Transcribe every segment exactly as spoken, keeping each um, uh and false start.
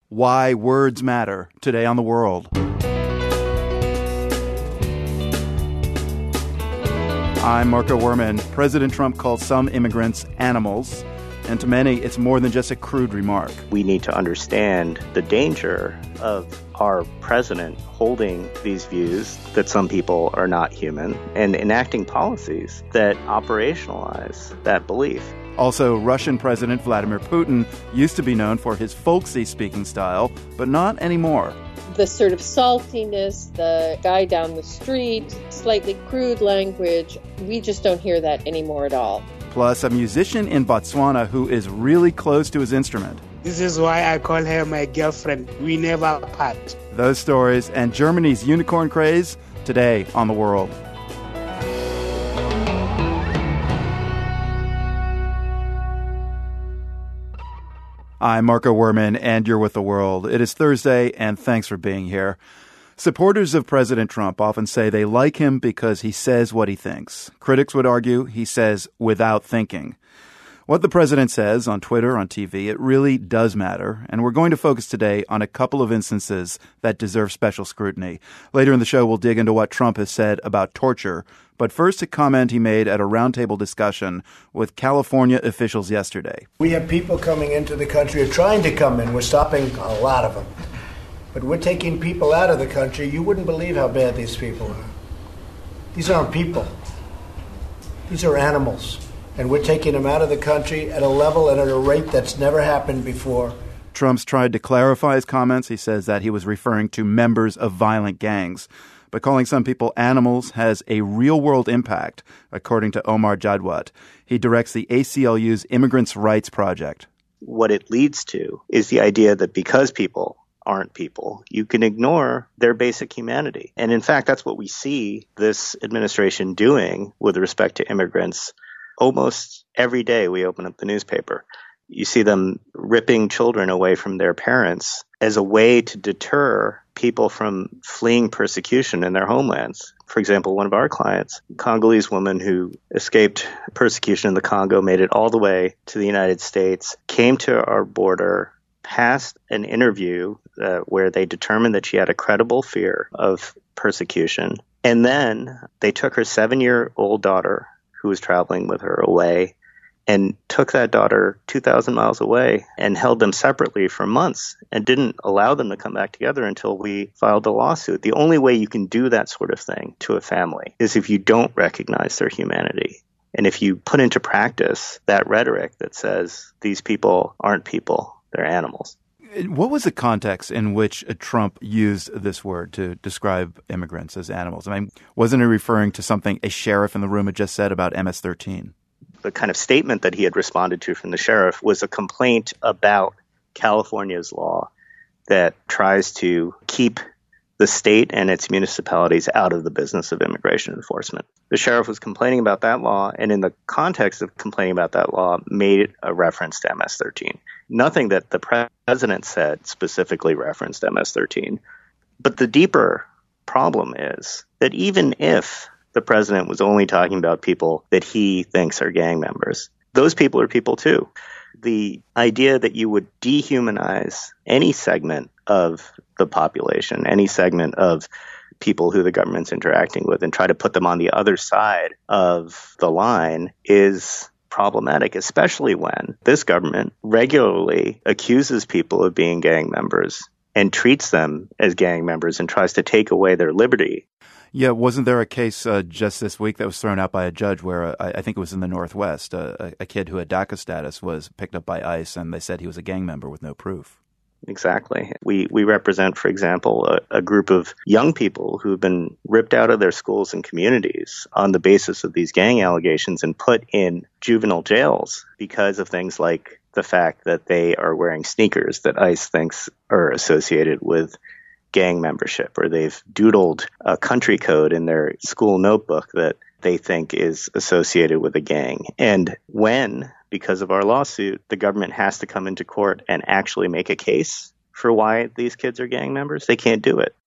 Why Words Matter, today on The World. I'm Marco Werman. President Trump called some immigrants animals, and to many, it's more than just a crude remark. We need to understand the danger of our president holding these views that some people are not human and enacting policies that operationalize that belief. Also, Russian President Vladimir Putin used to be known for his folksy speaking style, but not anymore. The sort of saltiness, the guy down the street, slightly crude language, we just don't hear that anymore at all. Plus, a musician in Botswana who is really close to his instrument. This is why I call her my girlfriend. We never part. Those stories and Germany's unicorn craze today on The World. I'm Marco Werman, and you're with The World. It is Thursday, and thanks for being here. Supporters of President Trump often say they like him because he says what he thinks. Critics would argue he says without thinking. What the president says on Twitter, on T V, it really does matter, and we're going to focus today on a couple of instances that deserve special scrutiny. Later in the show, we'll dig into what Trump has said about torture, but first a comment he made at a roundtable discussion with California officials yesterday. We have people coming into the country, or trying to come in. We're stopping a lot of them. But we're taking people out of the country. You wouldn't believe how bad these people are. These aren't people. These are animals. And we're taking them out of the country at a level and at a rate that's never happened before. Trump's tried to clarify his comments. He says that he was referring to members of violent gangs. But calling some people animals has a real-world impact, according to Omar Jadwat. He directs the A C L U's Immigrants' Rights Project. What it leads to is the idea that because people aren't people, you can ignore their basic humanity. And in fact, that's what we see this administration doing with respect to immigrants. Almost every day we open up the newspaper, you see them ripping children away from their parents as a way to deter people from fleeing persecution in their homelands. For example, one of our clients, a Congolese woman who escaped persecution in the Congo, made it all the way to the United States, came to our border, passed an interview uh, where they determined that she had a credible fear of persecution. And then they took her seven-year-old daughter, who was traveling with her, away, and took that daughter two thousand miles away and held them separately for months and didn't allow them to come back together until we filed the lawsuit. The only way you can do that sort of thing to a family is if you don't recognize their humanity. And if you put into practice that rhetoric that says these people aren't people, they're animals. What was the context in which Trump used this word to describe immigrants as animals? I mean, wasn't he referring to something a sheriff in the room had just said about M S thirteen? The kind of statement that he had responded to from the sheriff was a complaint about California's law that tries to keep the state and its municipalities out of the business of immigration enforcement. The sheriff was complaining about that law, and in the context of complaining about that law, made a reference to M S thirteen. Nothing that the president said specifically referenced M S thirteen. But the deeper problem is that even if the president was only talking about people that he thinks are gang members, those people are people too. The idea that you would dehumanize any segment of the population, any segment of people who the government's interacting with, and try to put them on the other side of the line is problematic, especially when this government regularly accuses people of being gang members and treats them as gang members and tries to take away their liberty. Yeah, wasn't there a case uh, just this week that was thrown out by a judge where uh, I think it was in the Northwest, uh, a, a kid who had DACA status was picked up by ICE and they said he was a gang member with no proof? Exactly. We we represent, for example, a, a group of young people who have been ripped out of their schools and communities on the basis of these gang allegations and put in juvenile jails because of things like the fact that they are wearing sneakers that ICE thinks are associated with gang membership, or they've doodled a country code in their school notebook that they think is associated with a gang. And when, because of our lawsuit, the government has to come into court and actually make a case for why these kids are gang members, they can't do it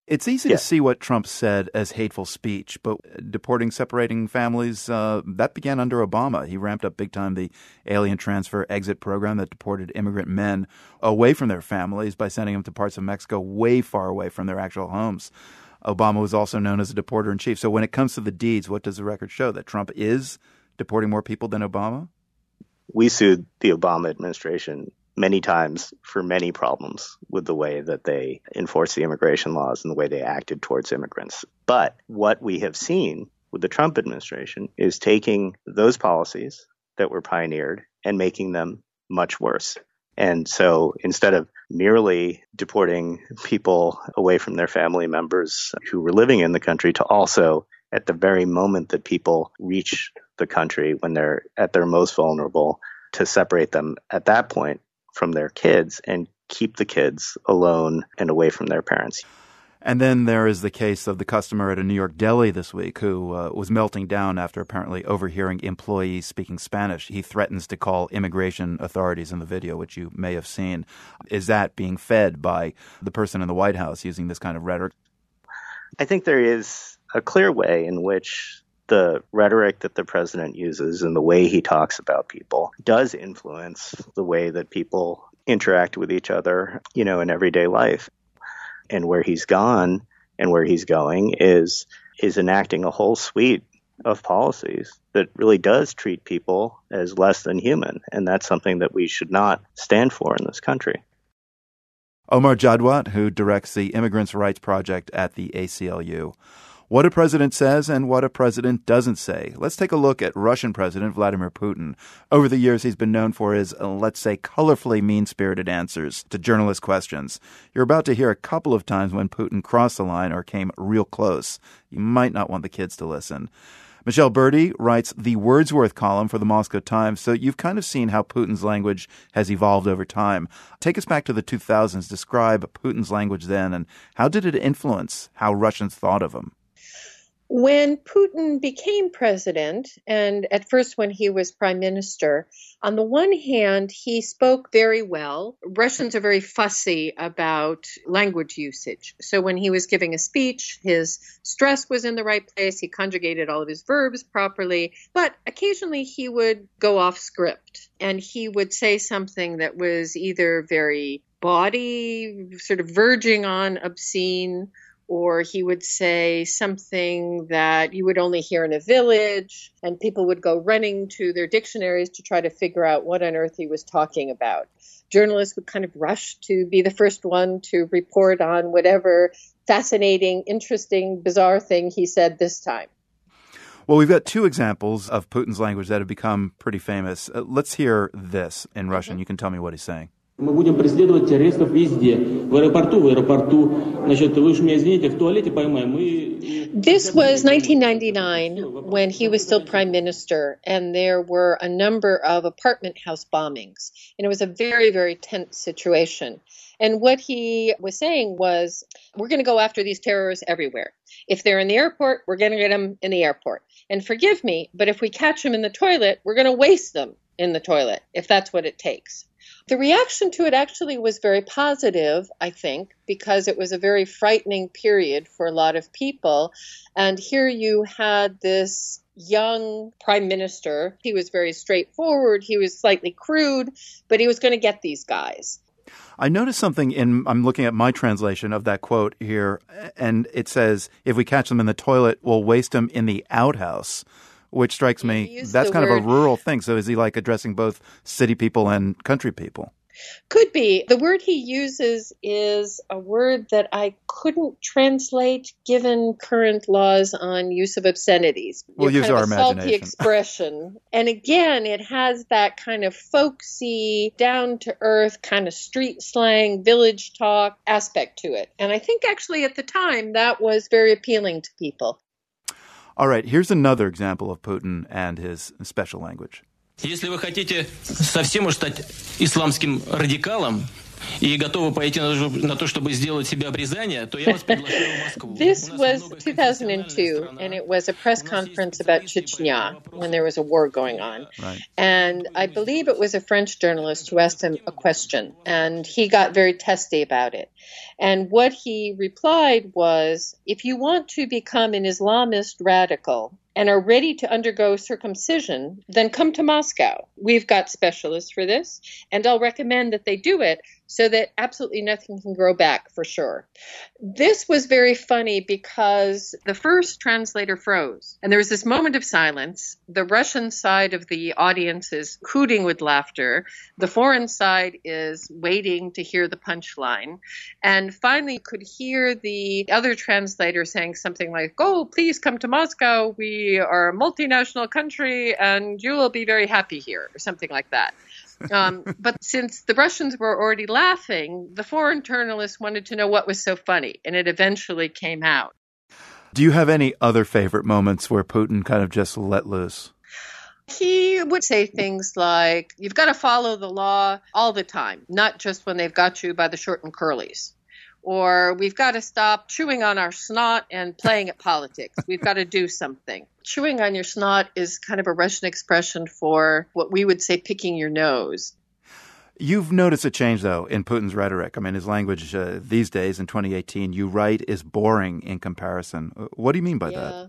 It's easy Yeah. to see what Trump said as hateful speech, but deporting, separating families, uh, that began under Obama. He ramped up big time the alien transfer exit program that deported immigrant men away from their families by sending them to parts of Mexico way far away from their actual homes. Obama was also known as a deporter in chief. So when it comes to the deeds, what does the record show? That Trump is deporting more people than Obama? We sued the Obama administration many times for many problems with the way that they enforce the immigration laws and the way they acted towards immigrants. But what we have seen with the Trump administration is taking those policies that were pioneered and making them much worse. And so instead of merely deporting people away from their family members who were living in the country to also, at the very moment that people reach the country when they're at their most vulnerable, to separate them at that point from their kids and keep the kids alone and away from their parents. And then there is the case of the customer at a New York deli this week who uh, was melting down after apparently overhearing employees speaking Spanish. He threatens to call immigration authorities in the video, which you may have seen. Is that being fed by the person in the White House using this kind of rhetoric? I think there is a clear way in which the rhetoric that the president uses and the way he talks about people does influence the way that people interact with each other, you know, in everyday life. And where he's gone and where he's going is is enacting a whole suite of policies that really does treat people as less than human. And that's something that we should not stand for in this country. Omar Jadwat, who directs the Immigrants' Rights Project at the A C L U. What a president says and what a president doesn't say. Let's take a look at Russian President Vladimir Putin. Over the years, he's been known for his, uh, let's say, colorfully mean-spirited answers to journalist questions. You're about to hear a couple of times when Putin crossed the line or came real close. You might not want the kids to listen. Michelle Birdie writes the Wordsworth column for the Moscow Times, so you've kind of seen how Putin's language has evolved over time. Take us back to the two thousands. Describe Putin's language then, and how did it influence how Russians thought of him? When Putin became president, and at first when he was prime minister, on the one hand, he spoke very well. Russians are very fussy about language usage. So when he was giving a speech, his stress was in the right place. He conjugated all of his verbs properly. But occasionally he would go off script and he would say something that was either very bawdy, sort of verging on obscene, or he would say something that you would only hear in a village, and people would go running to their dictionaries to try to figure out what on earth he was talking about. Journalists would kind of rush to be the first one to report on whatever fascinating, interesting, bizarre thing he said this time. Well, we've got two examples of Putin's language that have become pretty famous. Uh, let's hear this in Russian. Mm-hmm. You can tell me what he's saying. Мы будем преследовать террористов везде. В аэропорту, в аэропорту. Значит, вы уж меня извините, в туалете поймаем. Мы... This was nineteen ninety-nine when he was still prime minister, and there were a number of apartment house bombings. And it was a very, very tense situation. And what he was saying was, we're going to go after these terrorists everywhere. If they're in the airport, we're going to get them in the airport. And forgive me, but if we catch them in the toilet, we're going to waste them in the toilet, if that's what it takes. The reaction to it actually was very positive, I think, because it was a very frightening period for a lot of people. And here you had this young prime minister. He was very straightforward. He was slightly crude, but he was going to get these guys. I noticed something in, I'm looking at my translation of that quote here, and it says, if we catch them in the toilet, we'll waste them in the outhouse. Which strikes me, that's kind word. of a rural thing. So is he like addressing both city people and country people? Could be. The word he uses is a word that I couldn't translate given current laws on use of obscenities. We'll You're use kind our of a imagination. salty expression. And again, it has that kind of folksy, down-to-earth, kind of street slang, village talk aspect to it. And I think actually at the time that was very appealing to people. All right, here's another example of Putin and his special language. Если вы хотите совсем уж стать исламским радикалом, и готовы пойти на то, чтобы сделать себе обрезание, то я вас приглашаю в Москву. This was two thousand two, and it was a press conference about Chechnya when there was a war going on. Right. And I believe it was a French journalist who asked him a question, and he got very testy about it. And what he replied was, if you want to become an Islamist radical and are ready to undergo circumcision, then come to Moscow. We've got specialists for this, and I'll recommend that they do it so that absolutely nothing can grow back for sure. This was very funny because the first translator froze, and there was this moment of silence. The Russian side of the audience is hooting with laughter. The foreign side is waiting to hear the punchline. And finally, you could hear the other translator saying something like, "Oh, please come to Moscow. We are a multinational country, and you will be very happy here," or something like that. Um, but since the Russians were already laughing, the foreign journalists wanted to know what was so funny, and it eventually came out. Do you have any other favorite moments where Putin kind of just let loose? He would say things like, you've got to follow the law all the time, not just when they've got you by the short and curlies. Or we've got to stop chewing on our snot and playing at politics. We've got to do something. Chewing on your snot is kind of a Russian expression for what we would say picking your nose. You've noticed a change, though, in Putin's rhetoric. I mean, his language uh, these days in twenty eighteen, you write, is boring in comparison. What do you mean by yeah. that?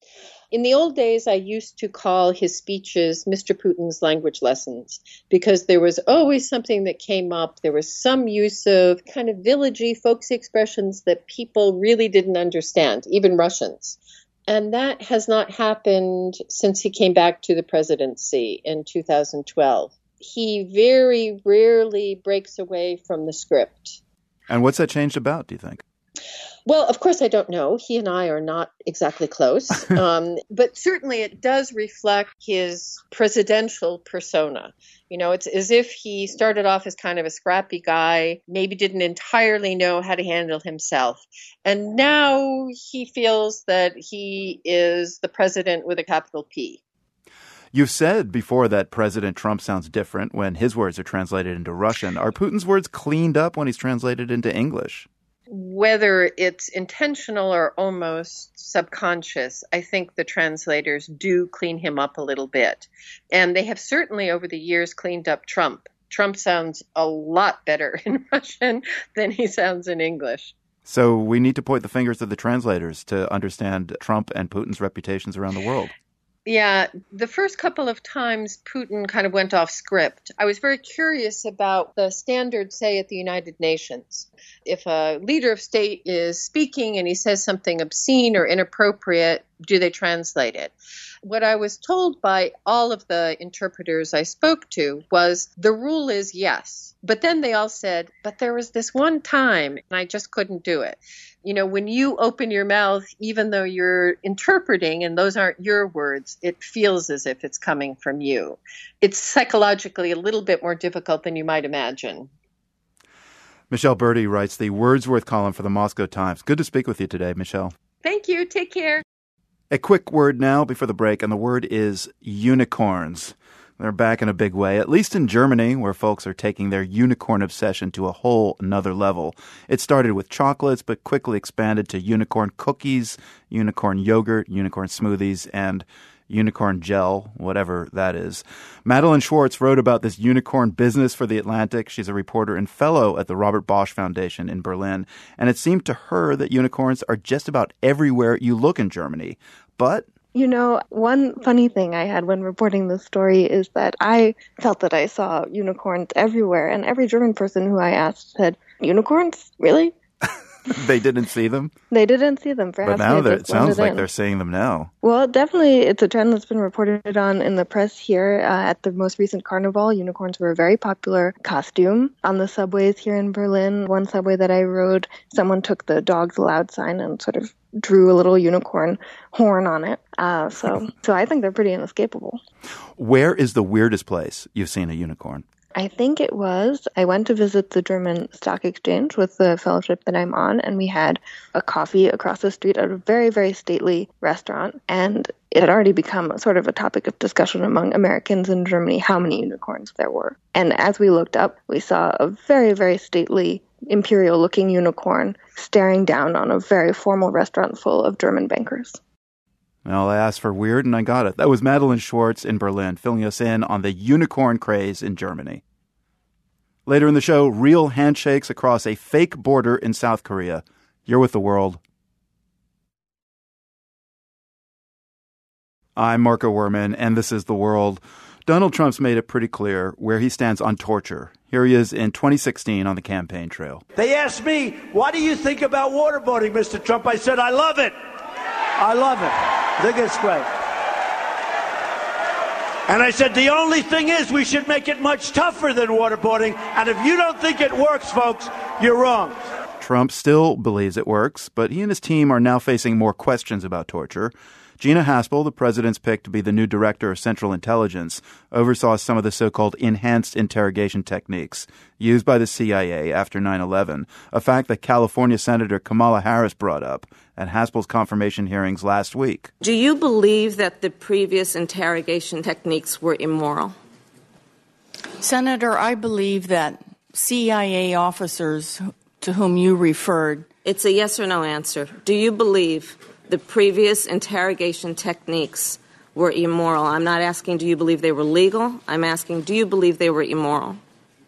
In the old days, I used to call his speeches Mister Putin's language lessons because there was always something that came up. There was some use of kind of villagey, folksy expressions that people really didn't understand, even Russians. And that has not happened since he came back to the presidency in two thousand twelve. He very rarely breaks away from the script. And what's that changed about, do you think? Well, of course, I don't know. He and I are not exactly close. um, but certainly it does reflect his presidential persona. You know, it's as if he started off as kind of a scrappy guy, maybe didn't entirely know how to handle himself. And now he feels that he is the president with a capital P. You've said before that President Trump sounds different when his words are translated into Russian. Are Putin's words cleaned up when he's translated into English? Whether it's intentional or almost subconscious, I think the translators do clean him up a little bit. And they have certainly over the years cleaned up Trump. Trump sounds a lot better in Russian than he sounds in English. So we need to point the fingers at the translators to understand Trump and Putin's reputations around the world. Yeah, the first couple of times Putin kind of went off script, I was very curious about the standards, say, at the United Nations. If a leader of state is speaking and he says something obscene or inappropriate, do they translate it? What I was told by all of the interpreters I spoke to was the rule is yes. But then they all said, but there was this one time and I just couldn't do it. You know, when you open your mouth, even though you're interpreting and those aren't your words, it feels as if it's coming from you. It's psychologically a little bit more difficult than you might imagine. Michelle Berdy writes the Wordsworth column for the Moscow Times. Good to speak with you today, Michelle. Thank you. Take care. A quick word now before the break, and the word is unicorns. They're back in a big way, at least in Germany, where folks are taking their unicorn obsession to a whole nother level. It started with chocolates, but quickly expanded to unicorn cookies, unicorn yogurt, unicorn smoothies, and unicorn gel, whatever that is. Madeline Schwartz wrote about this unicorn business for The Atlantic. She's a reporter and fellow at the Robert Bosch Foundation in Berlin. And it seemed to her that unicorns are just about everywhere you look in Germany. But you know, one funny thing I had when reporting this story is that I felt that I saw unicorns everywhere, and every German person who I asked said, unicorns? Really? They didn't see them? They didn't see them. Perhaps but now they it sounds like in. They're seeing them now. Well, definitely it's a trend that's been reported on in the press here. Uh, at the most recent carnival, unicorns were a very popular costume. On the subways here in Berlin, one subway that I rode, someone took the Dogs Allowed sign and sort of drew a little unicorn horn on it. Uh, so, so I think they're pretty inescapable. Where is the weirdest place you've seen a unicorn? I think it was, I went to visit the German Stock Exchange with the fellowship that I'm on, and we had a coffee across the street at a very, very stately restaurant. And it had already become a sort of a topic of discussion among Americans in Germany how many unicorns there were. And as we looked up, we saw a very, very stately, imperial-looking unicorn staring down on a very formal restaurant full of German bankers. Well, I asked for weird, and I got it. That was Madeline Schwartz in Berlin, filling us in on the unicorn craze in Germany. Later in the show, real handshakes across a fake border in South Korea. You're with The World. I'm Marco Werman, and this is The World. Donald Trump's made it pretty clear where he stands on torture. Here he is in twenty sixteen on the campaign trail. They asked me, what do you think about waterboarding, Mister Trump? I said, I love it. I love it. I think it's great. And I said, the only thing is we should make it much tougher than waterboarding. And if you don't think it works, folks, you're wrong. Trump still believes it works, but he and his team are now facing more questions about torture. Gina Haspel, the president's pick to be the new director of Central Intelligence, oversaw some of the so-called enhanced interrogation techniques used by the C I A after nine eleven, a fact that California Senator Kamala Harris brought up at Haspel's confirmation hearings last week. Do you believe that the previous interrogation techniques were immoral? Senator, I believe that C I A officers to whom you referred. It's a yes or no answer. Do you believe the previous interrogation techniques were immoral? I'm not asking, do you believe they were legal? I'm asking, do you believe they were immoral?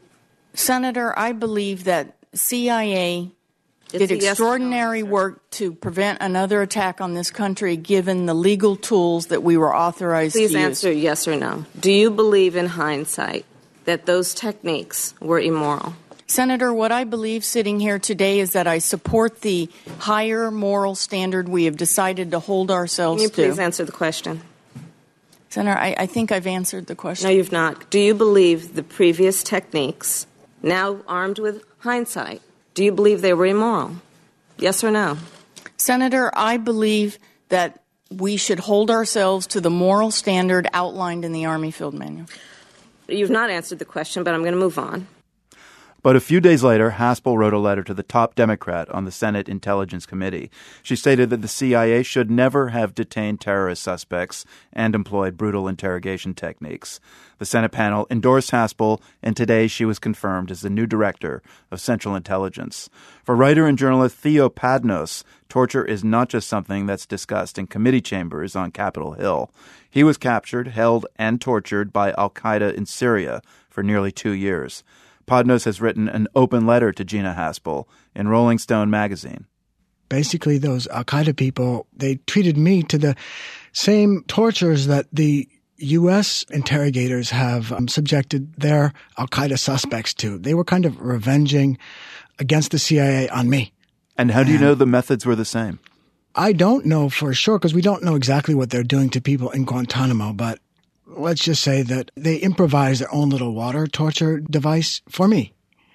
Senator, I believe that C I A It's did a yes extraordinary or no work to prevent another attack on this country, given the legal tools that we were authorized Please to use. answer yes or no. Do you believe in hindsight that those techniques were immoral? Senator, what I believe sitting here today is that I support the higher moral standard we have decided to hold ourselves to. Can you please to. answer the question? Senator, I, I think I've answered the question. No, you've not. Do you believe the previous techniques, now armed with hindsight, do you believe they were immoral? Yes or no? Senator, I believe that we should hold ourselves to the moral standard outlined in the Army Field Manual. You've not answered the question, but I'm going to move on. But a few days later, Haspel wrote a letter to the top Democrat on the Senate Intelligence Committee. She stated that the C I A should never have detained terrorist suspects and employed brutal interrogation techniques. The Senate panel endorsed Haspel, and today she was confirmed as the new director of Central Intelligence. For writer and journalist Theo Padnos, torture is not just something that's discussed in committee chambers on Capitol Hill. He was captured, held, and tortured by al-Qaeda in Syria for nearly two years. Padnos has written an open letter to Gina Haspel in Rolling Stone magazine. Basically, those al-Qaeda people, they treated me to the same tortures that the U S interrogators have um, subjected their al-Qaeda suspects to. They were kind of revenging against the C I A on me. And how do you know the methods were the same? I don't know for sure because we don't know exactly what they're doing to people in Guantanamo, but let's just say that they improvised their own little water torture device for me.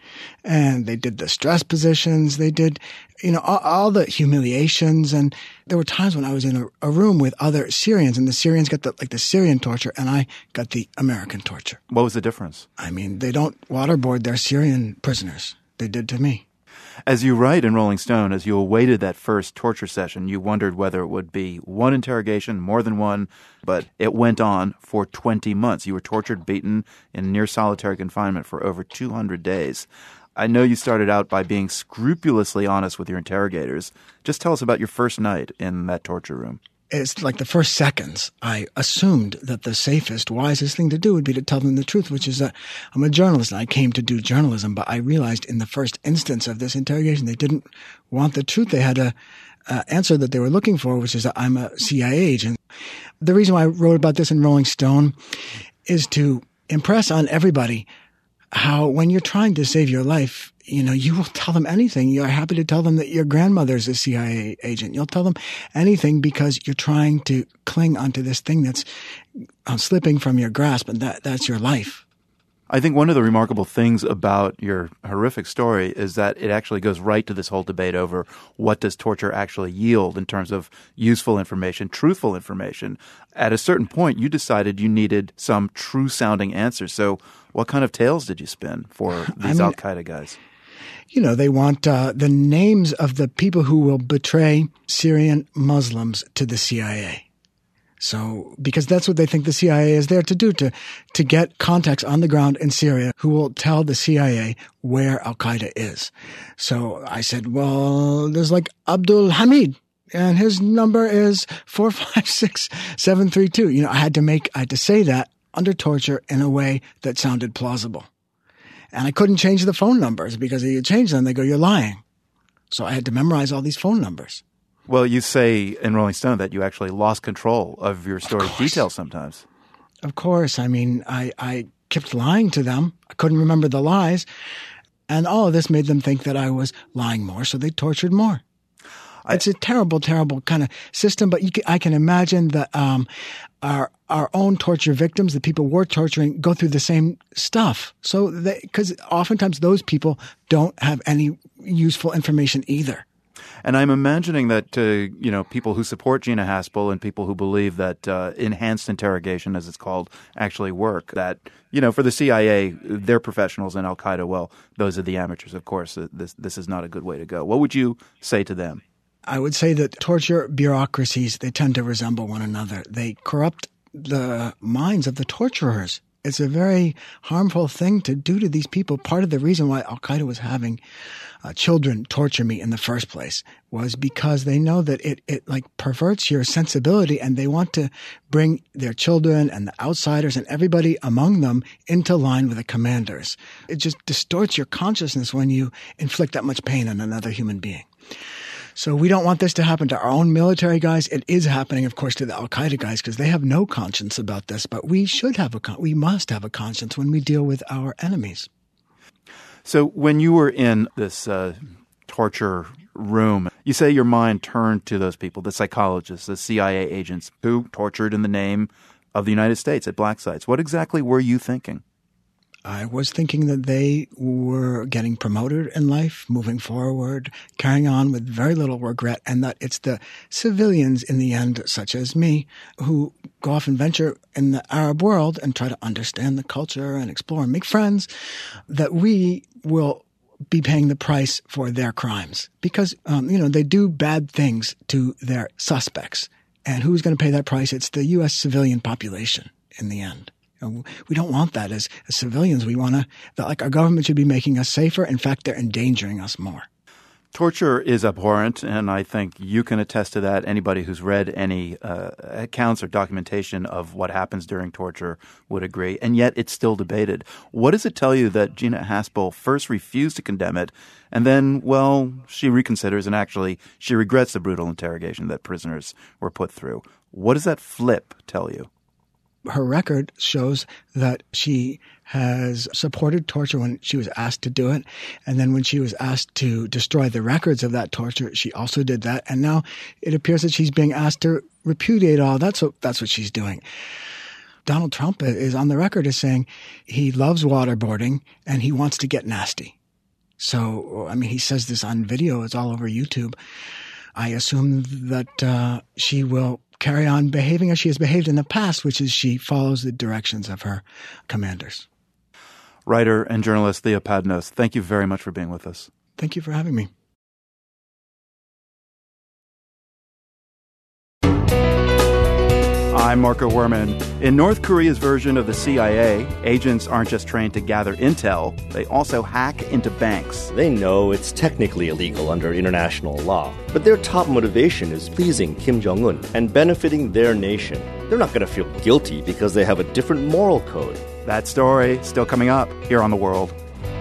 And they did the stress positions. They did, you know, all, all the humiliations. And there were times when I was in a, a room with other Syrians, and the Syrians got the, like the Syrian torture, and I got the American torture. What was the difference? I mean, they don't waterboard their Syrian prisoners. They did to me. As you write in Rolling Stone, as you awaited that first torture session, you wondered whether it would be one interrogation, more than one, but it went on for twenty months. You were tortured, beaten, in near solitary confinement for over two hundred days. I know you started out by being scrupulously honest with your interrogators. Just tell us about your first night in that torture room. It's like the first seconds, I assumed that the safest, wisest thing to do would be to tell them the truth, which is that I'm a journalist and I came to do journalism. But I realized in the first instance of this interrogation, they didn't want the truth. They had a uh, answer that they were looking for, which is that I'm a C I A agent. The reason why I wrote about this in Rolling Stone is to impress on everybody how when you're trying to save your life, you know, you will tell them anything. You're happy to tell them that your grandmother's a C I A agent. You'll tell them anything because you're trying to cling onto this thing that's uh, slipping from your grasp, and that that's your life. I think one of the remarkable things about your horrific story is that it actually goes right to this whole debate over what does torture actually yield in terms of useful information, truthful information. At a certain point, you decided you needed some true-sounding answers. So what kind of tales did you spin for these I mean, al-Qaeda guys? You know, they want uh, the names of the people who will betray Syrian Muslims to the C I A. So, because that's what they think the C I A is there to do, to, to get contacts on the ground in Syria who will tell the C I A where Al-Qaeda is. So I said, well, there's like Abdul Hamid, and his number is four five six seven three two. You know, I had to make, I had to say that under torture in a way that sounded plausible. And I couldn't change the phone numbers because if you change them, they go, you're lying. So I had to memorize all these phone numbers. Well, you say in Rolling Stone that you actually lost control of your story details sometimes. Of course. I mean, I, I kept lying to them. I couldn't remember the lies. And all of this made them think that I was lying more, so they tortured more. I, it's a terrible, terrible kind of system, but you can, I can imagine that um, our our own torture victims, the people we're torturing, go through the same stuff. So, because oftentimes those people don't have any useful information either. And I'm imagining that, uh, you know, people who support Gina Haspel and people who believe that uh, enhanced interrogation, as it's called, actually work, that, you know, for the C I A, they're professionals, and Al-Qaeda, well, those are the amateurs, of course. This, this is not a good way to go. What would you say to them? I would say that torture bureaucracies, they tend to resemble one another. They corrupt the minds of the torturers. It's a very harmful thing to do to these people. Part of the reason why Al-Qaeda was having uh, children torture me in the first place was because they know that it, it like perverts your sensibility, and they want to bring their children and the outsiders and everybody among them into line with the commanders. It just distorts your consciousness when you inflict that much pain on another human being. So we don't want this to happen to our own military guys. It is happening, of course, to the Al-Qaeda guys because they have no conscience about this. But we should have a con- we must have a conscience when we deal with our enemies. So when you were in this uh, torture room, you say your mind turned to those people, the psychologists, the C I A agents who tortured in the name of the United States at black sites. What exactly were you thinking? I was thinking that they were getting promoted in life, moving forward, carrying on with very little regret, and that it's the civilians in the end, such as me, who go off and venture in the Arab world and try to understand the culture and explore and make friends, that we will be paying the price for their crimes. Because, um, you know, they do bad things to their suspects. And who's going to pay that price? It's the U S civilian population in the end. We don't want that as, as civilians. We want to, like, our government should be making us safer. In fact, they're endangering us more. Torture is abhorrent, and I think you can attest to that. Anybody who's read any uh, accounts or documentation of what happens during torture would agree, and yet it's still debated. What does it tell you that Gina Haspel first refused to condemn it, and then, well, she reconsiders, and actually she regrets the brutal interrogation that prisoners were put through? What does that flip tell you? Her record shows that she has supported torture when she was asked to do it. And then when she was asked to destroy the records of that torture, she also did that. And now it appears that she's being asked to repudiate all. That's what, that's what she's doing. Donald Trump is on the record as saying he loves waterboarding and he wants to get nasty. So, I mean, he says this on video. It's all over YouTube. I assume that uh, she will carry on behaving as she has behaved in the past, which is she follows the directions of her commanders. Writer and journalist Theo Padnos, thank you very much for being with us. Thank you for having me. I'm Marco Werman. In North Korea's version of the C I A, agents aren't just trained to gather intel, they also hack into banks. They know it's technically illegal under international law, but their top motivation is pleasing Kim Jong-un and benefiting their nation. They're not going to feel guilty because they have a different moral code. That story still coming up here on The World.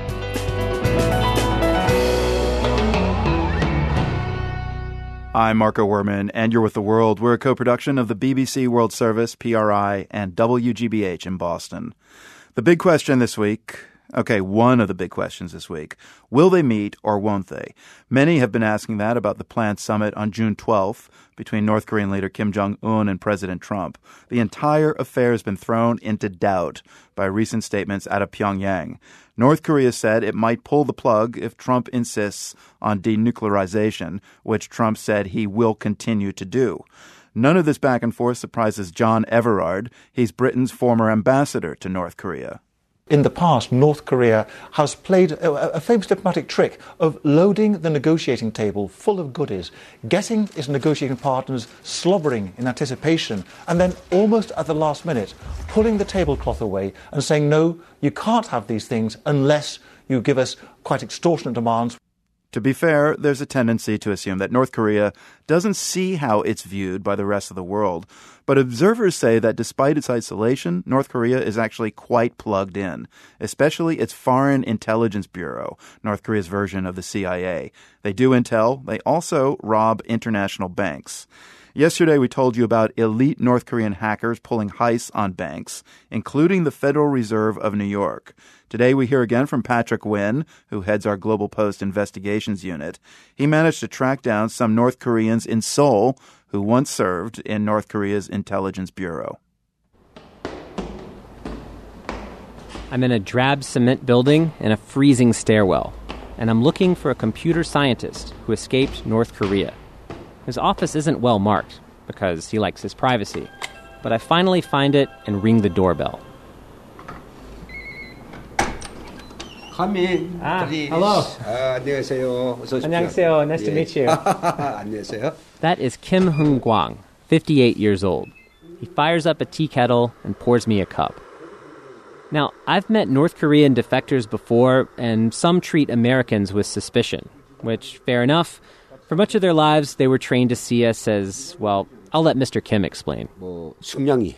I'm Marco Werman, and you're with The World. We're a co-production of the B B C World Service, P R I, and W G B H in Boston. The big question this week, okay, one of the big questions this week, will they meet or won't they? Many have been asking that about the planned summit on June twelfth between North Korean leader Kim Jong-un and President Trump. The entire affair has been thrown into doubt by recent statements out of Pyongyang. North Korea said it might pull the plug if Trump insists on denuclearization, which Trump said he will continue to do. None of this back and forth surprises John Everard. He's Britain's former ambassador to North Korea. In the past, North Korea has played a, a famous diplomatic trick of loading the negotiating table full of goodies, getting its negotiating partners slobbering in anticipation, and then almost at the last minute, pulling the tablecloth away and saying, no, you can't have these things unless you give us quite extortionate demands. To be fair, there's a tendency to assume that North Korea doesn't see how it's viewed by the rest of the world. But observers say that despite its isolation, North Korea is actually quite plugged in, especially its Foreign Intelligence Bureau, North Korea's version of the C I A. They do intel. They also rob international banks. Yesterday, we told you about elite North Korean hackers pulling heists on banks, including the Federal Reserve of New York. Today, we hear again from Patrick Wynn, who heads our Global Post Investigations Unit. He managed to track down some North Koreans in Seoul who once served in North Korea's Intelligence Bureau. I'm in a drab cement building in a freezing stairwell, and I'm looking for a computer scientist who escaped North Korea. His office isn't well marked, because he likes his privacy, but I finally find it and ring the doorbell. Come in. Ah, please. hello. 아, 안녕하세요. 어서 오십시오. 안녕하세요. Nice to meet you. 안녕하세요. That is Kim Hung Kwang, fifty-eight years old. He fires up a tea kettle and pours me a cup. Now, I've met North Korean defectors before, and some treat Americans with suspicion, which, fair enough. For much of their lives, they were trained to see us as, well, I'll let Mister Kim explain. 뭐 숙명이.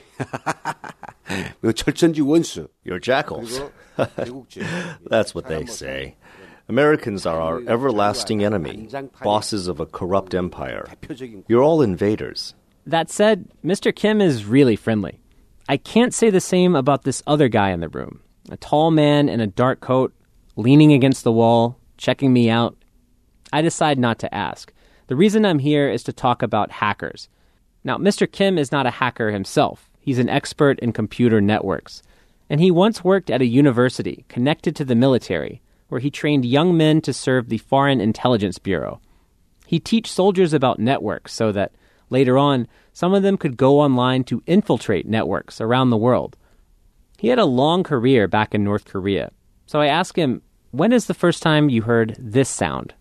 철천지 원수. You're jackals. That's what they say. Americans are our everlasting enemy, bosses of a corrupt empire. You're all invaders. That said, Mister Kim is really friendly. I can't say the same about this other guy in the room. A tall man in a dark coat, leaning against the wall, checking me out. I decide not to ask. The reason I'm here is to talk about hackers. Now, Mister Kim is not a hacker himself. He's an expert in computer networks. And he once worked at a university connected to the military, where he trained young men to serve the Foreign Intelligence Bureau. He teach soldiers about networks so that, later on, some of them could go online to infiltrate networks around the world. He had a long career back in North Korea. So I asked him, when is the first time you heard this sound?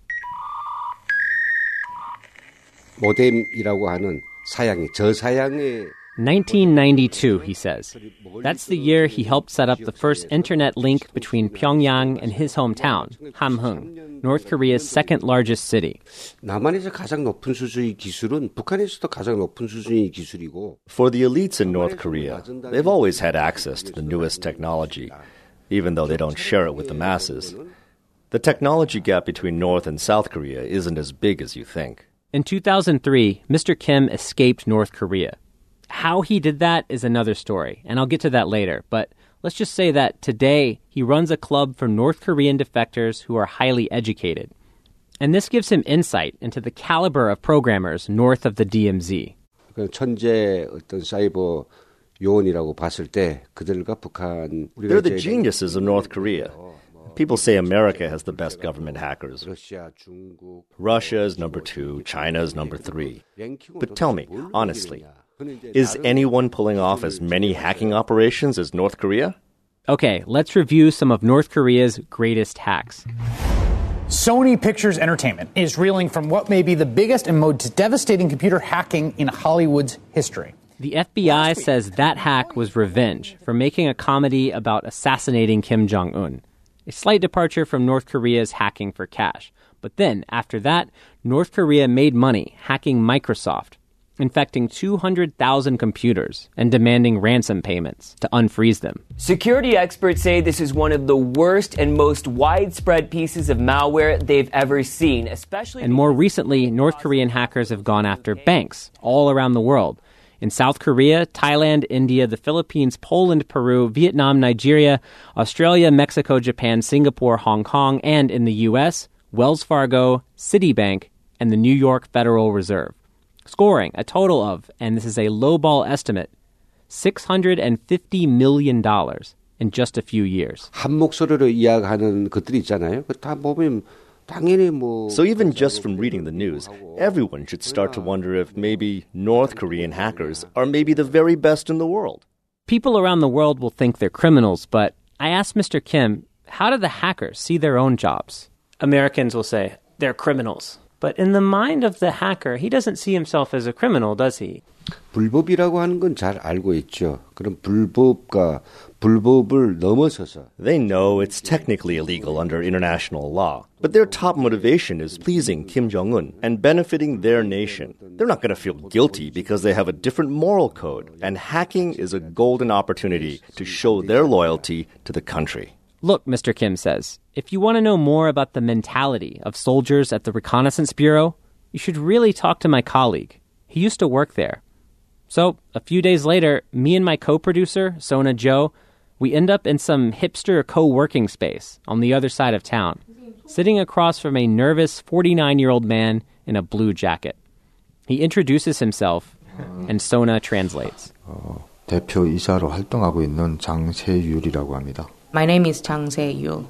모뎀이라고 하는 사양이 저사양의 nineteen ninety-two, he says. That's the year he helped set up the first internet link between Pyongyang and his hometown, Hamhung, North Korea's second largest city. 남한에서 가장 높은 수준의 기술은 북한에서도 가장 높은 수준의 기술이고. For the elites in North Korea, they've always had access to the newest technology, even though they don't share it with the masses. The technology gap between North and South Korea isn't as big as you think. In two thousand three, Mister Kim escaped North Korea. How he did that is another story, and I'll get to that later. But let's just say that today he runs a club for North Korean defectors who are highly educated. And this gives him insight into the caliber of programmers north of the D M Z. 천재 어떤 사이버 요원이라고 봤을 때 그들과 북한 They're the geniuses of North Korea. People say America has the best government hackers. Russia is number two, China is number three. But tell me, honestly, is anyone pulling off as many hacking operations as North Korea? Okay, let's review some of North Korea's greatest hacks. Sony Pictures Entertainment is reeling from what may be the biggest and most devastating computer hacking in Hollywood's history. The F B I says that hack was revenge for making a comedy about assassinating Kim Jong-un. A slight departure from North Korea's hacking for cash. But then, after that, North Korea made money hacking Microsoft, infecting two hundred thousand computers and demanding ransom payments to unfreeze them. Security experts say this is one of the worst and most widespread pieces of malware they've ever seen, especially... And more recently, North Korean hackers have gone after banks all around the world. In South Korea, Thailand, India, the Philippines, Poland, Peru, Vietnam, Nigeria, Australia, Mexico, Japan, Singapore, Hong Kong, and in the U S, Wells Fargo, Citibank, and the New York Federal Reserve. Scoring a total of, and this is a lowball estimate, six hundred fifty million dollars in just a few years. 한 목소리로 이야기하는 것들이 있잖아요. 다 보면 So even just from reading the news, everyone should start to wonder if maybe North Korean hackers are maybe the very best in the world. People around the world will think they're criminals, but I asked Mister Kim, how do the hackers see their own jobs? Americans will say, they're criminals. But in the mind of the hacker, he doesn't see himself as a criminal, does he? 불법이라고 하는 건 잘 알고 있죠. 그럼 불법과 불법을 넘어서서 They know it's technically illegal under international law, but their top motivation is pleasing Kim Jong-un and benefiting their nation. They're not going to feel guilty because they have a different moral code, and hacking is a golden opportunity to show their loyalty to the country. Look, Mister Kim says, if you want to know more about the mentality of soldiers at the Reconnaissance Bureau, you should really talk to my colleague. He used to work there. So, a few days later, me and my co-producer, Sona Joe, we end up in some hipster co-working space on the other side of town, sitting across from a nervous forty-nine-year-old man in a blue jacket. He introduces himself, and Sona translates. 어, 대표이사로 활동하고 있는 장세율이라고 합니다. My name is Chang Se-yul.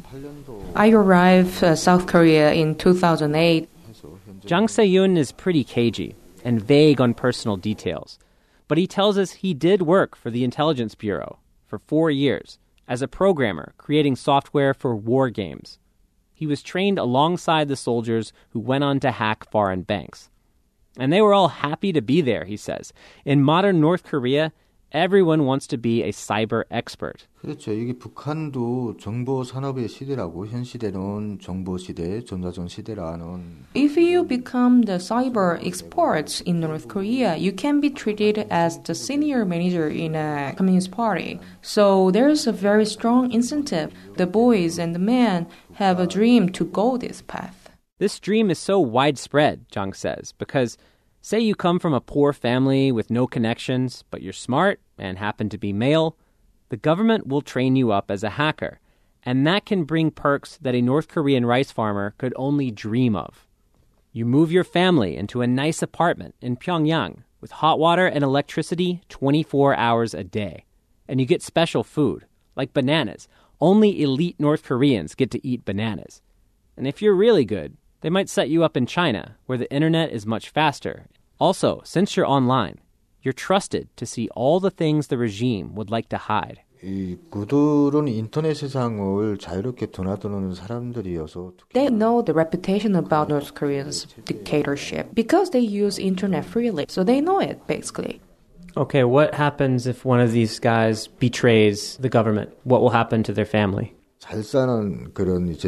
I arrived uh, South Korea in two thousand eight. Jang Se-yun is pretty cagey and vague on personal details, but he tells us he did work for the Intelligence Bureau for four years as a programmer creating software for war games. He was trained alongside the soldiers who went on to hack foreign banks. And they were all happy to be there, he says. In modern North Korea, everyone wants to be a cyber expert. 그렇죠. 이게 북한도 정보 산업의 시대라고 현 시대는 정보 시대, 전자전 시대라는. If you become the cyber experts in North Korea, you can be treated as the senior manager in a communist party. So there's a very strong incentive. The boys and the men have a dream to go this path. This dream is so widespread, Jang says, because say you come from a poor family with no connections, but you're smart and happen to be male, the government will train you up as a hacker, and that can bring perks that a North Korean rice farmer could only dream of. You move your family into a nice apartment in Pyongyang with hot water and electricity twenty-four hours a day, and you get special food, like bananas. Only elite North Koreans get to eat bananas. And if you're really good, they might set you up in China, where the internet is much faster. Also, since you're online, you're trusted to see all the things the regime would like to hide. 이 그들은 인터넷 세상을 자유롭게 드나드는 사람들이어서 They know the reputation about North Korea's dictatorship because they use internet freely. So they know it, basically. Okay, what happens if one of these guys betrays the government? What will happen to their family? 잘 사는 그런 이제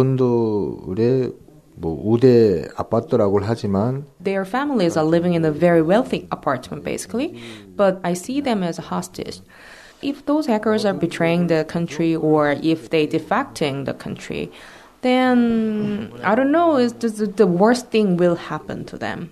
전통들의 뭐 우대 아파트라고 하지만 Their families are living in a very wealthy apartment, basically, but I see them as a hostage. If those hackers are betraying the country or if they defecting the country, then I don't know, is the, the worst thing will happen to them.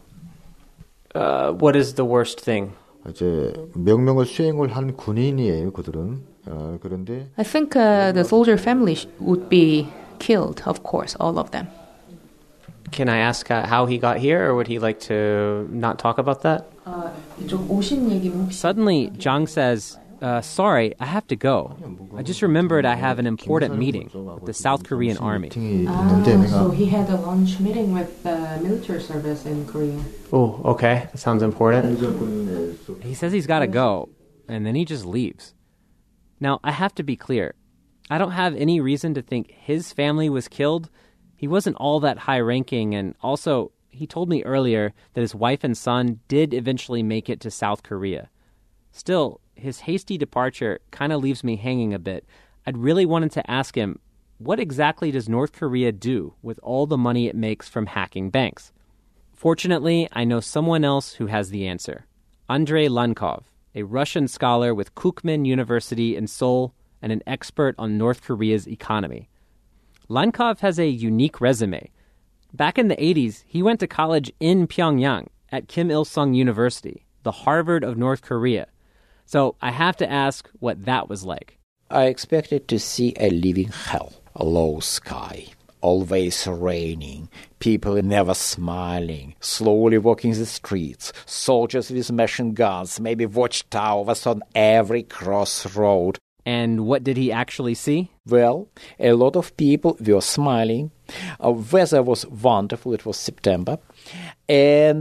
Uh, what is the worst thing? 이제 명령을 수행을 한 군인이에요, 그들은. 어, 그런데 I think uh, the soldier family would be killed, of course, all of them. Can I ask uh, how he got here, or would he like to not talk about that? Uh, 오신 얘기는 혹시... Suddenly, Jang says, uh, sorry, I have to go. I just remembered I have an important meeting with the South Korean army. Ah, so he had a lunch meeting with the military service in Korea. Oh, okay. That sounds important. He says he's got to go, and then he just leaves. Now, I have to be clear. I don't have any reason to think his family was killed. He wasn't all that high-ranking, and also, he told me earlier that his wife and son did eventually make it to South Korea. Still, his hasty departure kind of leaves me hanging a bit. I'd really wanted to ask him, what exactly does North Korea do with all the money it makes from hacking banks? Fortunately, I know someone else who has the answer. Andrei Lankov, a Russian scholar with Kookmin University in Seoul and an expert on North Korea's economy. Lankov has a unique resume. Back in the eighties, he went to college in Pyongyang at Kim Il-sung University, the Harvard of North Korea. So I have to ask what that was like. I expected to see a living hell, a low sky, always raining, people never smiling, slowly walking the streets, soldiers with machine guns, maybe watchtowers on every crossroad. And what did he actually see? Well, a lot of people were smiling. Uh, weather was wonderful. It was September. And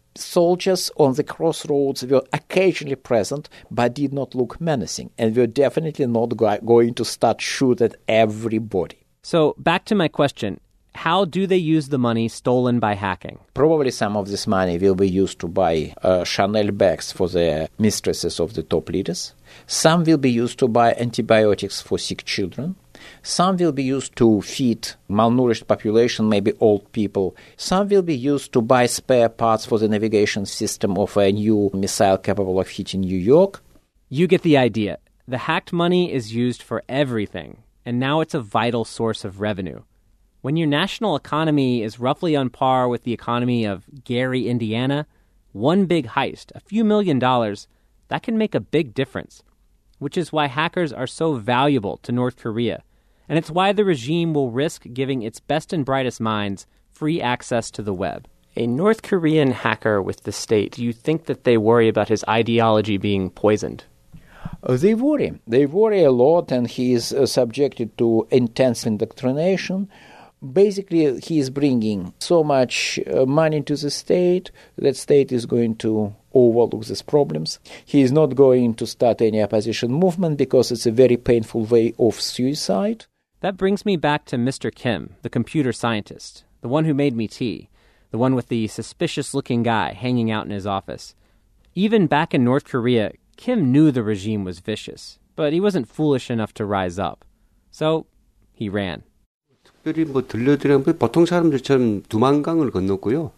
Soldiers on the crossroads were occasionally present, but did not look menacing, and were definitely not go- going to start shoot at everybody. So, back to my question. How do they use the money stolen by hacking? Probably some of this money will be used to buy uh, Chanel bags for the mistresses of the top leaders. Some will be used to buy antibiotics for sick children. Some will be used to feed malnourished population, maybe old people. Some will be used to buy spare parts for the navigation system of a new missile capable of hitting New York. You get the idea. The hacked money is used for everything, and now it's a vital source of revenue. When your national economy is roughly on par with the economy of Gary, Indiana, one big heist, a few million dollars, that can make a big difference, which is why hackers are so valuable to North Korea. And it's why the regime will risk giving its best and brightest minds free access to the web. A North Korean hacker with the state, do you think that they worry about his ideology being poisoned? Uh, they worry. They worry a lot, and he is uh, subjected to intense indoctrination. Basically, he is bringing so much uh, money to the state that state is going to overlook these problems. He is not going to start any opposition movement because it's a very painful way of suicide. That brings me back to Mister Kim, the computer scientist, the one who made me tea, the one with the suspicious-looking guy hanging out in his office. Even back in North Korea, Kim knew the regime was vicious, but he wasn't foolish enough to rise up. So he ran. 특별히 뭐 들려드리면 보통 사람들처럼 두만강을 건넜고요.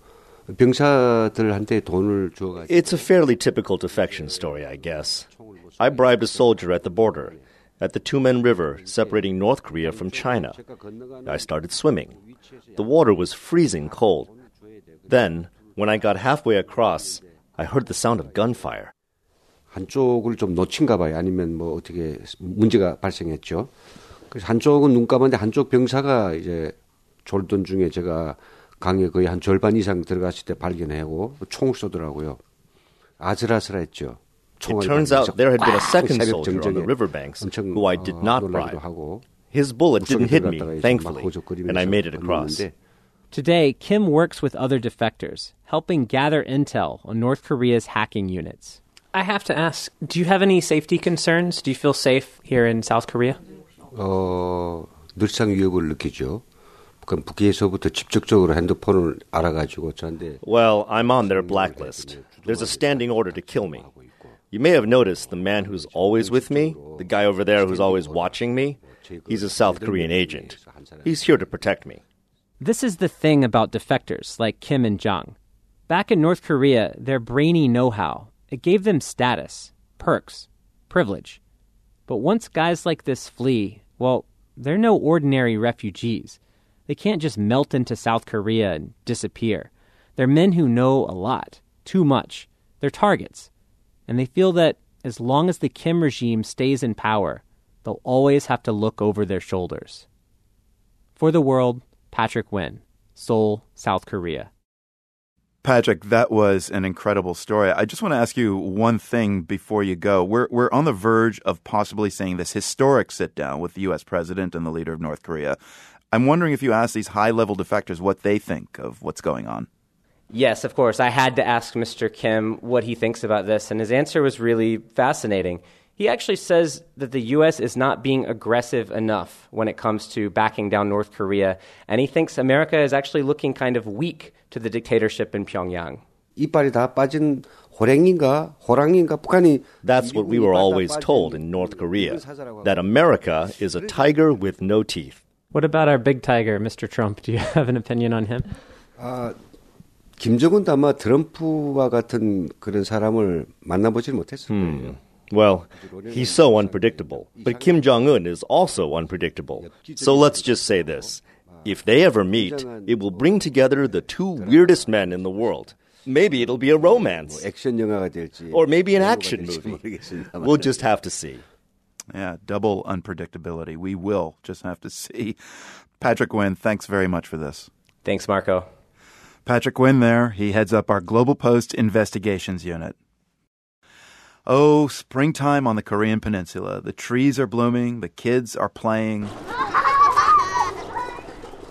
병사들한테 돈을 주어가지고. It's a fairly typical defection story, I guess. I bribed a soldier at the border, at the Tumen River separating North Korea from China. I started swimming. The water was freezing cold. Then, when I got halfway across, I heard the sound of gunfire. 한쪽을 좀 놓친가 봐요. 아니면 뭐 어떻게 문제가 발생했죠. 그래서 한쪽은 눈 감았는데 한쪽 병사가 이제 졸던 중에 제가 강에 거의 한 절반 이상 들어갔을 때 발견하고 총을 쏘더라고요. 아슬아슬했죠. It turns out there had been a second soldier on the riverbanks who I did not bribe. His bullet didn't hit me, thankfully, and I made it across. Today, Kim works with other defectors, helping gather intel on North Korea's hacking units. I have to ask, do you have any safety concerns? Do you feel safe here in South Korea? 어, 늘상 위협을 느끼죠. 북한 북에서부터 직접적으로 핸드폰을 알아가지고 저한테. Well, I'm on their blacklist. There's a standing order to kill me. You may have noticed the man who's always with me, the guy over there who's always watching me. He's a South Korean agent. He's here to protect me. This is the thing about defectors like Kim and Jung. Back in North Korea, their brainy know-how, it gave them status, perks, privilege. But once guys like this flee, well, they're no ordinary refugees. They can't just melt into South Korea and disappear. They're men who know a lot, too much. They're targets. And they feel that as long as the Kim regime stays in power, they'll always have to look over their shoulders. For the World, Patrick Wynn, Seoul, South Korea. Patrick, that was an incredible story. I just want to ask you one thing before you go. We're we're on the verge of possibly seeing this historic sit-down with the U S president and the leader of North Korea. I'm wondering if you ask these high-level defectors what they think of what's going on. Yes, of course. I had to ask Mister Kim what he thinks about this, and his answer was really fascinating. He actually says that the U S is not being aggressive enough when it comes to backing down North Korea, and he thinks America is actually looking kind of weak to the dictatorship in Pyongyang. 이빨이 다 빠진 호랭인가 호랑인가 북한이. That's what we were always told in North Korea, that America is a tiger with no teeth. What about our big tiger, Mister Trump? Do you have an opinion on him? 아, 김정은도 아마 트럼프와 같은 그런 사람을 만나보질 못했을 거예요. Hmm. Well, he's so unpredictable. But Kim Jong-un is also unpredictable. So let's just say this. If they ever meet, it will bring together the two weirdest men in the world. Maybe it'll be a romance. Or maybe an action movie. We'll just have to see. Yeah, double unpredictability. We will just have to see. Patrick Wynn, thanks very much for this. Thanks, Marco. Patrick Wynn there. He heads up our Global Post Investigations Unit. Oh, springtime on the Korean Peninsula. The trees are blooming. The kids are playing.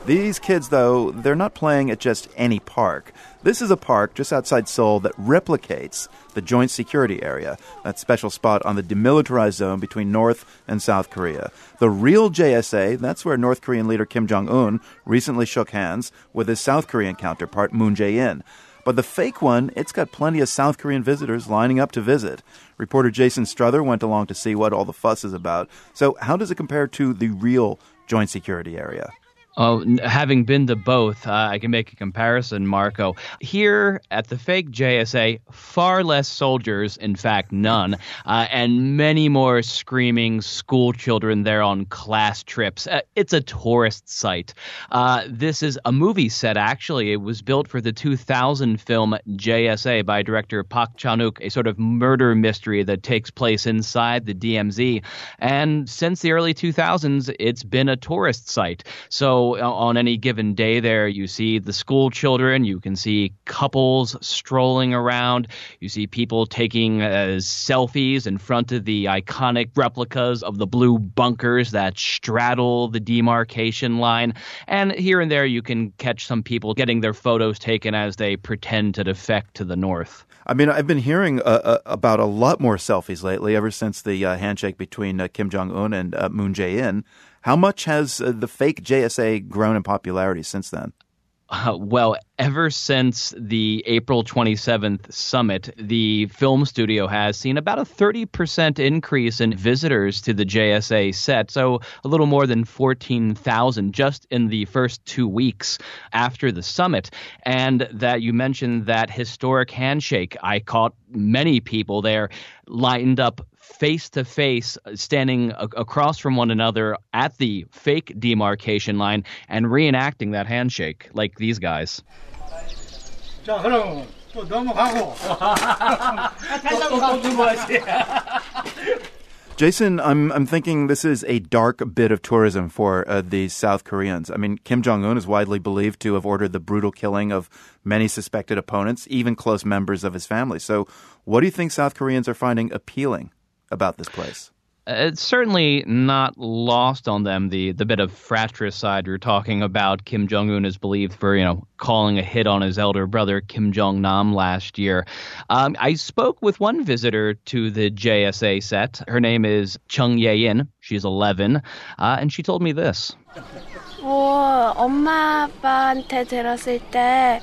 These kids, though, they're not playing at just any park. This is a park just outside Seoul that replicates the Joint Security Area, that special spot on the demilitarized zone between North and South Korea. The real J S A, that's where North Korean leader Kim Jong-un recently shook hands with his South Korean counterpart Moon Jae-in. But the fake one, it's got plenty of South Korean visitors lining up to visit. Reporter Jason Struther went along to see what all the fuss is about. So how does it compare to the real Joint Security Area? Oh, having been to both, uh, I can make a comparison, Marco. Here at the fake J S A, far less soldiers, in fact, none, uh, and many more screaming school children there on class trips. Uh, it's a tourist site. Uh, this is a movie set, actually. It was built for the two thousand film J S A by director Park Chan-wook, a sort of murder mystery that takes place inside the D M Z. And since the early two thousands, it's been a tourist site. So on any given day there, you see the school children, you can see couples strolling around, you see people taking uh, selfies in front of the iconic replicas of the blue bunkers that straddle the demarcation line, and here and there you can catch some people getting their photos taken as they pretend to defect to the north. I mean, I've been hearing uh, uh, about a lot more selfies lately ever since the uh, handshake between uh, Kim Jong-un and uh, Moon Jae-in. How much has uh, the fake J S A grown in popularity since then? Uh, well, ever since the April twenty-seventh summit, the film studio has seen about a thirty percent increase in visitors to the J S A set, so a little more than fourteen thousand just in the first two weeks after the summit. And that you mentioned that historic handshake. I caught many people there lined up face-to-face, standing a- across from one another at the fake demarcation line and reenacting that handshake, like these guys. Jason, I'm I'm thinking this is a dark bit of tourism for uh, these South Koreans. I mean, Kim Jong-un is widely believed to have ordered the brutal killing of many suspected opponents, even close members of his family. So what do you think South Koreans are finding appealing about this place? It's certainly not lost on them, the the bit of fratricide you're talking about. Kim Jong-un is believed for, you know, calling a hit on his elder brother, Kim Jong-nam, last year. Um, I spoke with one visitor to the J S A set. Her name is Chung Ye-in. She's eleven, uh, and she told me this. 어, 엄마 아빠한테 들었을 때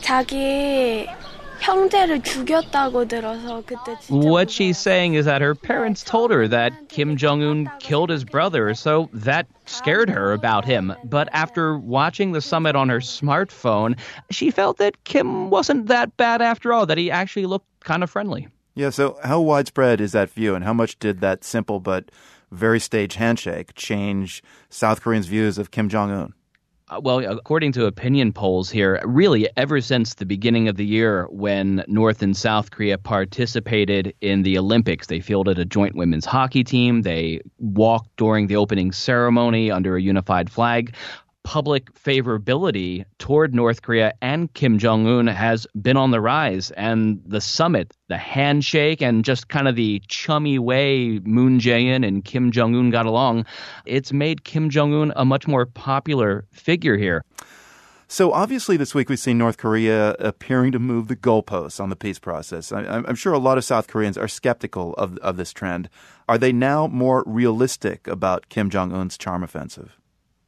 자기 형제를 죽였다고 들어서 그때 진짜 What she's saying is that her parents told her that Kim Jong-un killed his brother, so that scared her about him. But after watching the summit on her smartphone, she felt that Kim wasn't that bad after all, that he actually looked kind of friendly. Yeah, so how widespread is that view, and how much did that simple but very staged handshake change South Koreans' views of Kim Jong-un? Uh, well, according to opinion polls here, really ever since the beginning of the year when North and South Korea participated in the Olympics, they fielded a joint women's hockey team. They walked during the opening ceremony under a unified flag. Public favorability toward North Korea and Kim Jong-un has been on the rise, and the summit, the handshake, and just kind of the chummy way Moon Jae-in and Kim Jong-un got along, it's made Kim Jong-un a much more popular figure here. So obviously this week we've seen North Korea appearing to move the goalposts on the peace process. I, I'm sure a lot of South Koreans are skeptical of, of this trend. Are they now more realistic about Kim Jong-un's charm offensive?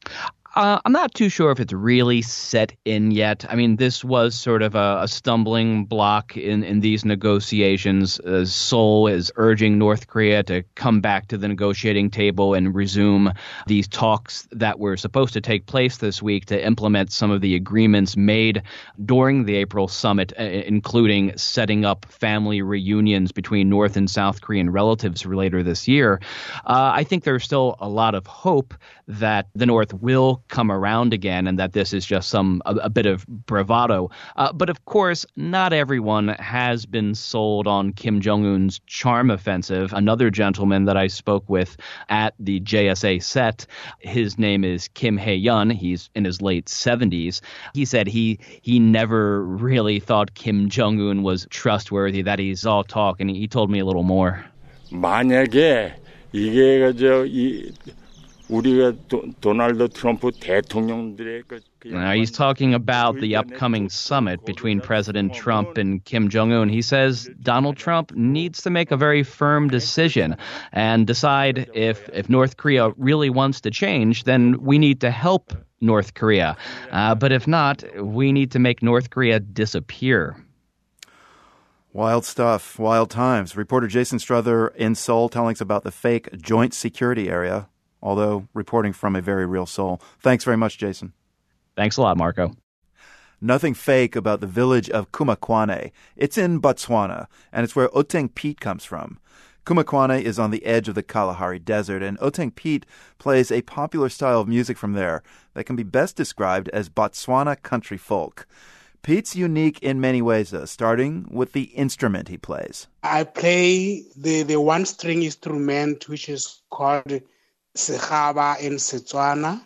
Uh, I'm not too sure if it's really set in yet. I mean, this was sort of a, a stumbling block in, in these negotiations. Uh, Seoul is urging North Korea to come back to the negotiating table and resume these talks that were supposed to take place this week to implement some of the agreements made during the April summit, uh, including setting up family reunions between North and South Korean relatives later this year. Uh, I think there's still a lot of hope that the North will come around again and that this is just some a, a bit of bravado. Uh, but of course, not everyone has been sold on Kim Jong-un's charm offensive. Another gentleman that I spoke with at the J S A set, his name is Kim Hae-yeon. He's in his late seventies. He said he he never really thought Kim Jong-un was trustworthy, that he's all talk, and he told me a little more. 만약에 이게 저 이 우리가 도, 도널드 트럼프 대통령들의 그 Now, he's talking about the upcoming summit between President Trump and Kim Jong-un. He says Donald Trump needs to make a very firm decision and decide if, if North Korea really wants to change, then we need to help North Korea. Uh, but if not, we need to make North Korea disappear. Wild stuff, wild times. Reporter Jason Strother in Seoul telling us about the fake joint security area, although reporting from a very real Seoul. Thanks very much, Jason. Thanks a lot, Marco. Nothing fake about the village of Kumakwane. It's in Botswana, and it's where Oteng Pete comes from. Kumakwane is on the edge of the Kalahari Desert, and Oteng Pete plays a popular style of music from there that can be best described as Botswana country folk. Pete's unique in many ways, though, starting with the instrument he plays. I play the, the one-string instrument, which is called Sekaba in Setswana.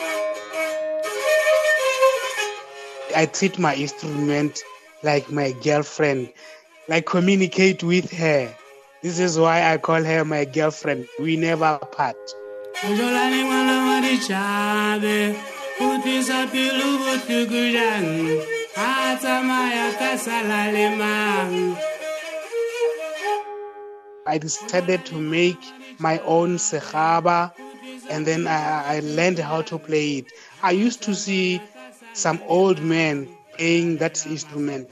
I treat my instrument like my girlfriend, like communicate with her. This is why I call her my girlfriend. We never part. I decided to make my own Sekaba, and then I, I learned how to play it. I used to see some old men playing that instrument.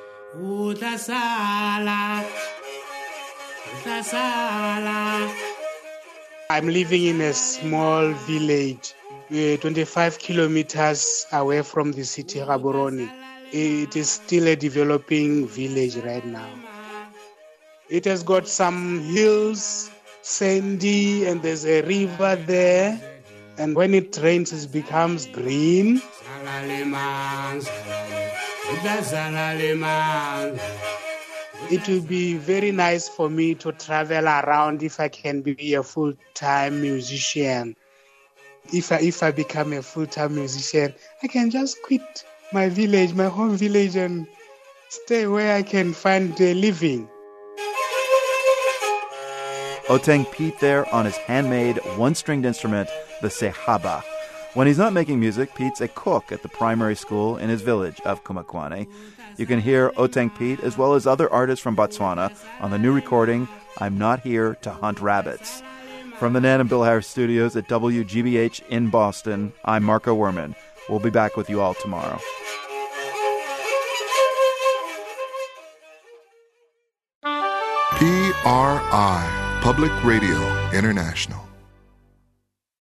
I'm living in a small village, uh, twenty-five kilometers away from the city Gaborone. It is still a developing village right now. It has got some hills, sandy, and there's a river there. And when it rains, it becomes green. It will be very nice for me to travel around if I can be a full-time musician. If I, if I become a full-time musician, I can just quit my village, my home village, and stay where I can find a living. Oteng Pete there on his handmade one-stringed instrument, the Sehaba. When he's not making music, Pete's a cook at the primary school in his village of Kumakwane. You can hear Oteng Pete as well as other artists from Botswana on the new recording, I'm Not Here to Hunt Rabbits. From the Nan and Bill Harris studios at W G B H in Boston, I'm Marco Werman. We'll be back with you all tomorrow. P R I, Public Radio International.